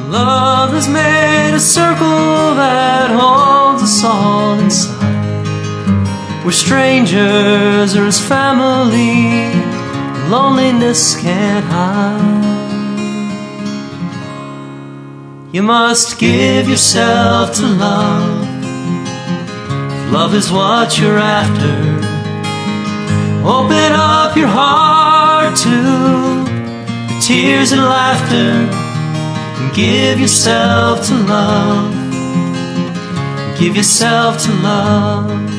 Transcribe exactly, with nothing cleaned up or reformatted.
Love has made a circle that holds us all inside. We're strangers or as family, loneliness can't hide. You must give yourself to love, if love is what you're after. Open up your heart to the tears and laughter, and give yourself to love. Give yourself to love.